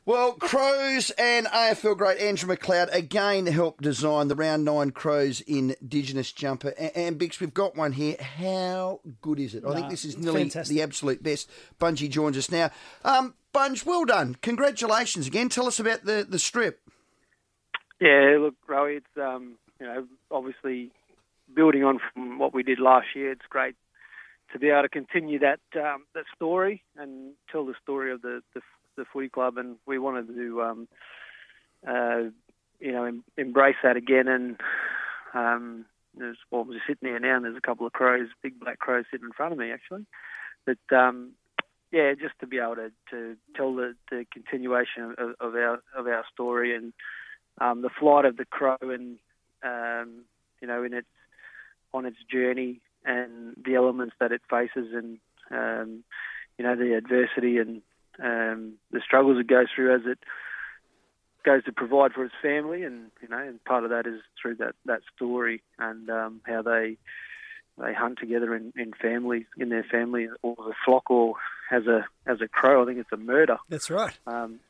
Well, Crows and AFL great Andrew McLeod again helped design the Round 9 Crows Indigenous jumper. And Bix, we've got one here. How good is it? I think this is nearly fantastic. the absolute best. Bungie joins us now. Bunge, well done. Congratulations again. Tell us about the strip. Yeah, look, Rowie, it's obviously building on from what we did last year. It's great to be able to continue that story and tell the story of the footy club, and we wanted to embrace that again. And we're sitting here now, and there's a couple of crows, big black crows, sitting in front of me actually. But just to be able to tell the continuation of our story and the flight of the crow, and on its journey and the elements that it faces, and the adversity and the struggles it goes through as it goes to provide for its family, and part of that is through that story and how they hunt together in families, in their family, or a flock, or as a crow. I think it's a murder. That's right.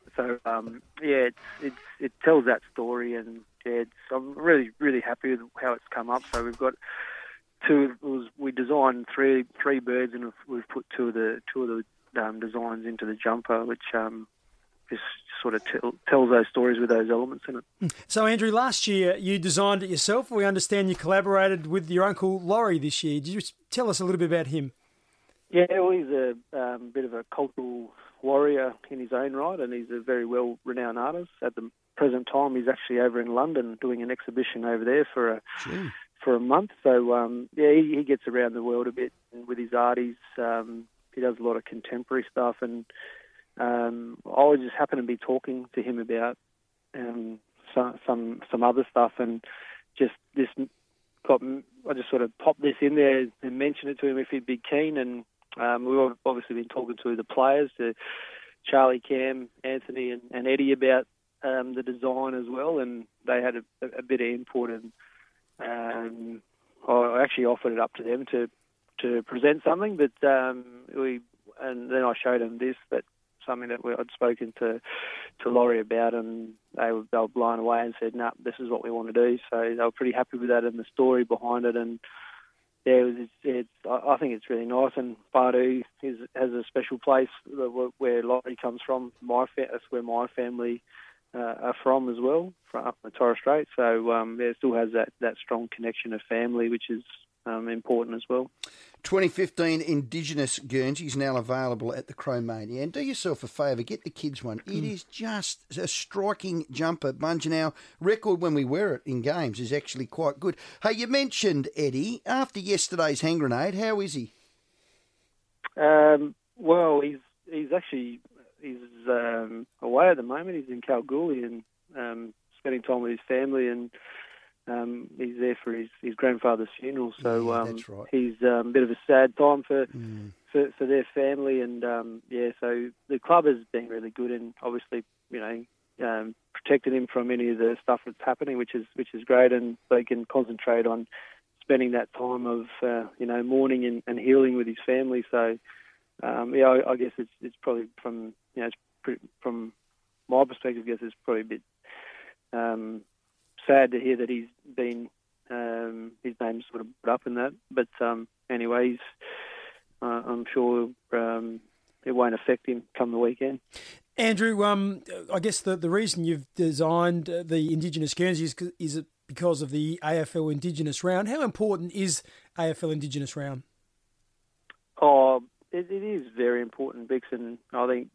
It tells that story, and I'm really, really happy with how it's come up. So we've got we designed three birds, and we've put two of the designs into the jumper, which just sort of tells those stories with those elements in it. So, Andrew, last year you designed it yourself. We understand you collaborated with your uncle Laurie this year. Did you tell us a little bit about him? Yeah, well, he's a bit of a cultural warrior in his own right, and he's a very well-renowned artist. At the present time, he's actually over in London doing an exhibition over there for a month. So, he gets around the world a bit with his art. He does a lot of contemporary stuff, and I was just happened to be talking to him about some other stuff, and just this I just sort of popped this in there and mentioned it to him if he'd be keen. And we've obviously been talking to the players, to Charlie, Cam, Anthony, and Eddie about the design as well, and they had a bit of input, and I actually offered it up to them to present something, but and then I showed them this, but something that I'd spoken to Laurie about, and they were blown away and said, "No, this is what we want to do." So they were pretty happy with that and the story behind it, and I think it's really nice. And Badu has a special place where Laurie comes from. That's where my family are from as well, from up in the Torres Strait. So it still has that strong connection of family, which is important as well. 2015 Indigenous Guernsey is now available at the Crowmania. And do yourself a favour, get the kids one. It is just a striking jumper. Bunge, now, record when we wear it in games is actually quite good. Hey, you mentioned Eddie. After yesterday's hand grenade, how is he? Well, he's away at the moment. He's in Kalgoorlie and spending time with his family, and he's there for his grandfather's funeral. So that's right. He's a bit of a sad time for their family, and so the club has been really good, and obviously protected him from any of the stuff that's happening, which is great, and they can concentrate on spending that time of mourning and healing with his family. So I guess it's probably from my perspective, I guess it's probably a bit sad to hear that he's been his name's sort of put up in that. But anyway, I'm sure it won't affect him come the weekend. Andrew, I guess the reason you've designed the Indigenous Guernsey is because of the AFL Indigenous Round. How important is AFL Indigenous Round? Oh, it is very important, Bix, and I think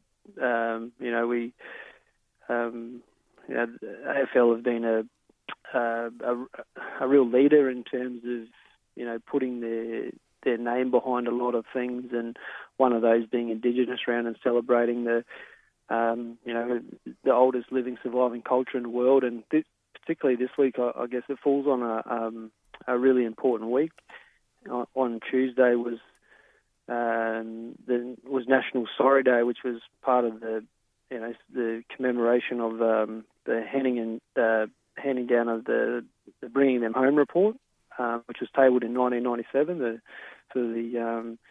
AFL have been a real leader in terms of putting their name behind a lot of things, and one of those being Indigenous Round and celebrating the oldest living surviving culture in the world. And particularly this week, I guess it falls on a really important week. On Tuesday was National Sorry Day, which was part of the commemoration of the handing down of the Bringing Them Home report, which was tabled in 1997 for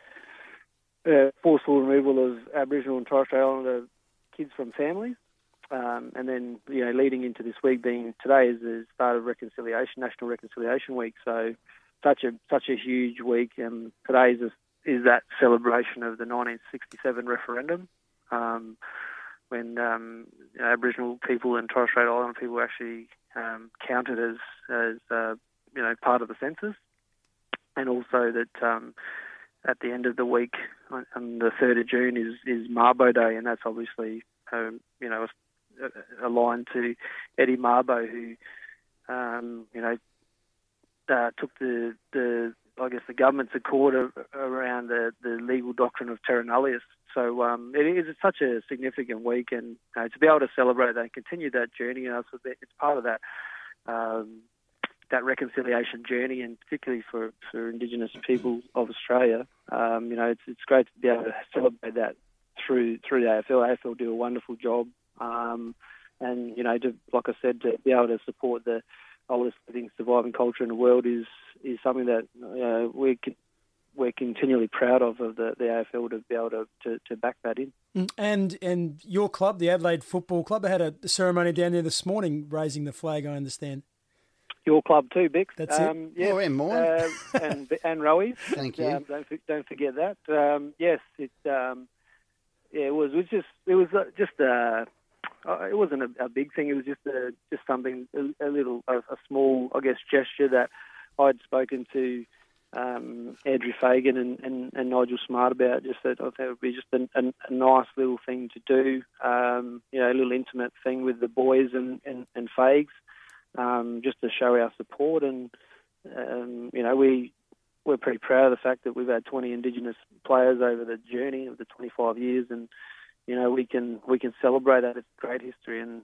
the forceful removal of Aboriginal and Torres Strait Islander kids from families. And then, leading into this week being today is the start of National Reconciliation Week. So such a huge week. And today is that celebration of the 1967 referendum, when Aboriginal people and Torres Strait Islander people were actually counted as part of the census. And also that at the end of the week, on the 3rd of June, is Mabo Day, and that's obviously aligned to Eddie Mabo, who took the government to court around the legal doctrine of terra nullius. So it is such a significant week, and to be able to celebrate that and continue that journey, so it's part of that that reconciliation journey, and particularly for Indigenous people of Australia. It's great to be able to celebrate that through the AFL. AFL do a wonderful job, and like I said, to be able to support the oldest living surviving culture in the world is something that we're continually proud of the AFL to be able to back that in. And your club, the Adelaide Football Club, had a ceremony down there this morning raising the flag, I understand. Your club too, Bix. That's it. Yes, and mine. And Rowie. Thank you. Don't forget that. Yes, it wasn't a big thing. It was just something a small, I guess, gesture that I'd spoken to Andrew Fagan and Nigel Smart about. Just that I thought it would be just a nice little thing to do. A little intimate thing with the boys and Fags. Just to show our support, and we're pretty proud of the fact that we've had 20 Indigenous players over the journey of the 25 years, and we can celebrate that. It's great history, and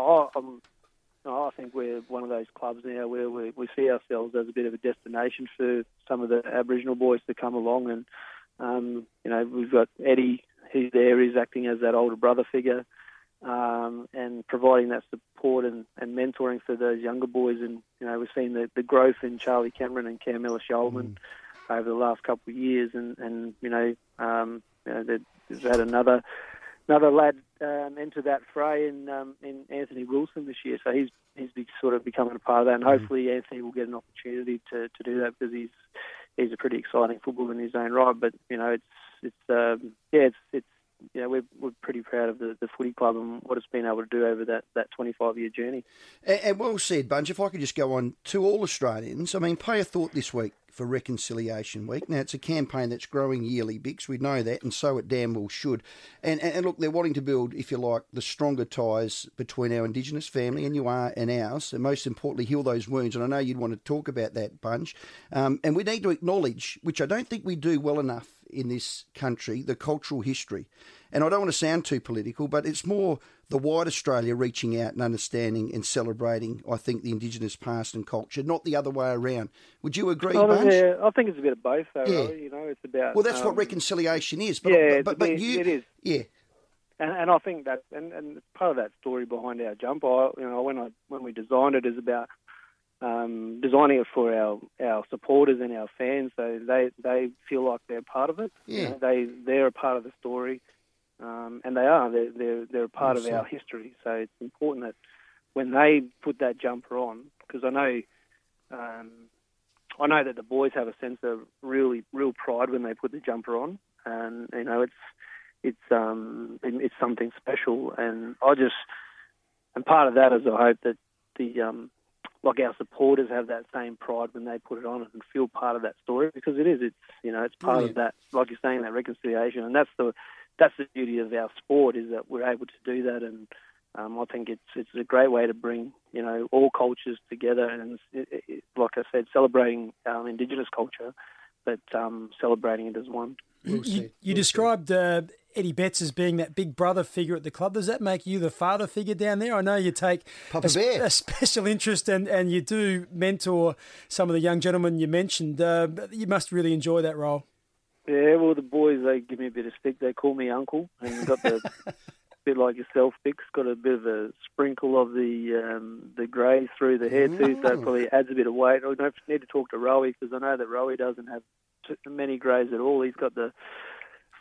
I think we're one of those clubs now where we see ourselves as a bit of a destination for some of the Aboriginal boys to come along, and we've got Eddie, who's there, he's acting as that older brother figure. And providing that support and mentoring for those younger boys. And, we've seen the growth in Charlie Cameron and Cam Ellis-Yolman over the last couple of years. And they've had another lad enter that fray in Anthony Wilson this year. So he's sort of becoming a part of that. And hopefully Anthony will get an opportunity to do that, because he's a pretty exciting footballer in his own right. But, we're pretty proud of the footy club and what it's been able to do over that 25-year journey. And well said, Bunch. If I could just go on to all Australians, pay a thought this week for Reconciliation Week. Now, it's a campaign that's growing yearly, Bix. We know that, and so it damn well should. And look, they're wanting to build, if you like, the stronger ties between our Indigenous family and ours, and most importantly, heal those wounds. And I know you'd want to talk about that, Bunch. And we need to acknowledge, which I don't think we do well enough in this country, the cultural history. And I don't want to sound too political, but it's more the white Australia reaching out and understanding and celebrating, I think, the Indigenous past and culture, not the other way around. Would you agree, Bunch? Yeah, I think it's a bit of both, though. Yeah. It's about... Well, that's what reconciliation is. But, but it is. Yeah. And I think that, and part of that story behind our jumper, when we designed it, is about designing it for our supporters and our fans, so they feel like they're part of it. Yeah. They're a part of the story, and they are. They're a part of our history. So it's important that when they put that jumper on, because I know that the boys have a sense of real pride when they put the jumper on, and it's something special. And part of that is I hope that like our supporters have that same pride when they put it on and feel part of that story, because it's part of that, like you're saying, that reconciliation. And that's the beauty of our sport, is that we're able to do that. And I think it's a great way to bring all cultures together, and like I said, celebrating Indigenous culture, but celebrating it as one. You described Eddie Betts as being that big brother figure at the club. Does that make you the father figure down there? I know you take a special interest and you do mentor some of the young gentlemen you mentioned. You must really enjoy that role. Yeah, well, the boys, they give me a bit of stick. They call me uncle, and got the bit like yourself, Bix, got a bit of a sprinkle of the grey through the hair too, so it probably adds a bit of weight. I don't need to talk to Rowie, because I know that Rowie doesn't have many greys at all. He's got the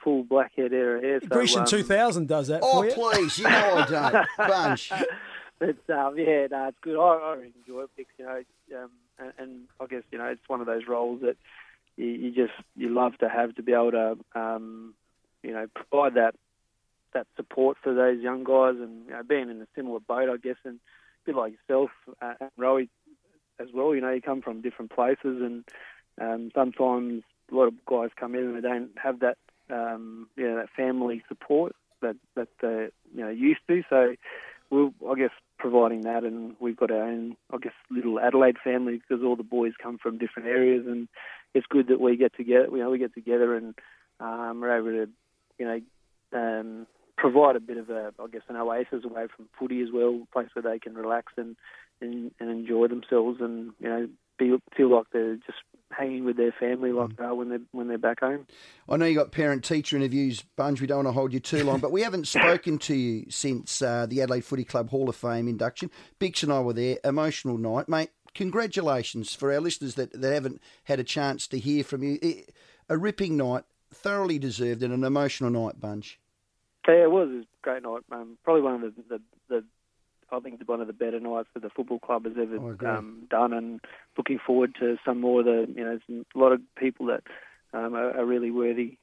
full blackhead era hair. So, Grecian 2000 does that for you. Oh, please, you know I don't. Bunch. But, yeah, no, it's good. I really enjoy it, because, you know, and I guess, you know, it's one of those roles that you love to have, to be able to, you know, provide that support for those young guys, and, you know, being in a similar boat, I guess, and a bit like yourself, and Rowie as well. You know, you come from different places, and sometimes a lot of guys come in and they don't have that, you know, that family support that they're, you know, used to. So we're, I guess, providing that, and we've got our own, I guess, little Adelaide family, because all the boys come from different areas, and it's good that we get together. You know, we get together and we're able to, you know, provide a bit of a, I guess, an oasis away from footy as well, a place where they can relax and enjoy themselves, and, you know, feel like they're just hanging with their family like they are when they're back home. I know you got parent-teacher interviews, Bunge. We don't want to hold you too long, but we haven't spoken to you since the Adelaide Footy Club Hall of Fame induction. Bix and I were there. Emotional night, mate. Congratulations for our listeners that haven't had a chance to hear from you. A ripping night, thoroughly deserved, and an emotional night, Bunge. Yeah, it was a great night. Probably one of the I think one of the better nights that the football club has ever done, and looking forward to some more of the, you know, a lot of people that are really worthy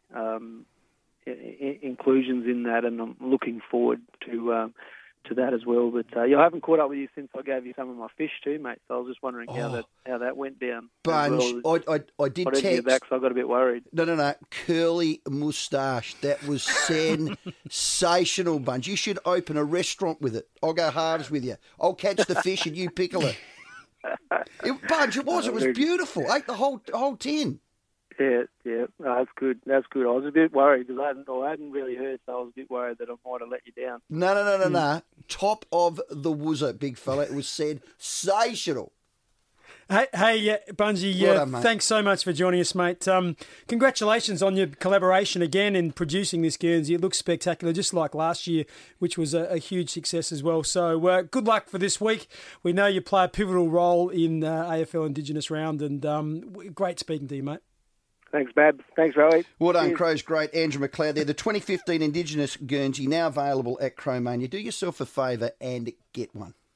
inclusions in that, and I'm looking forward to that as well. But yeah, I haven't caught up with you since I gave you some of my fish too, mate. So I was just wondering how that went down. Bunge, well. I did text. text. Back, so I got a bit worried. No. Curly moustache. That was sensational, Bunge. You should open a restaurant with it. I'll go halves with you. I'll catch the fish and you pickle it. Bunge, it was beautiful. Ate the whole tin. Yeah, no, that's good. That's good. I was a bit worried because I hadn't really heard, so I was a bit worried that I might have let you down. No. Top of the woozer, big fella. It was sensational. Hey, Bungie, thanks so much for joining us, mate. Congratulations on your collaboration again in producing this Guernsey. It looks spectacular, just like last year, which was a huge success as well. So good luck for this week. We know you play a pivotal role in AFL Indigenous round, and great speaking to you, mate. Thanks, Bab. Thanks, Rowie. Well done, Crows. Great. Andrew McLeod there. The 2015 Indigenous Guernsey now available at Cromania. Do yourself a favour and get one.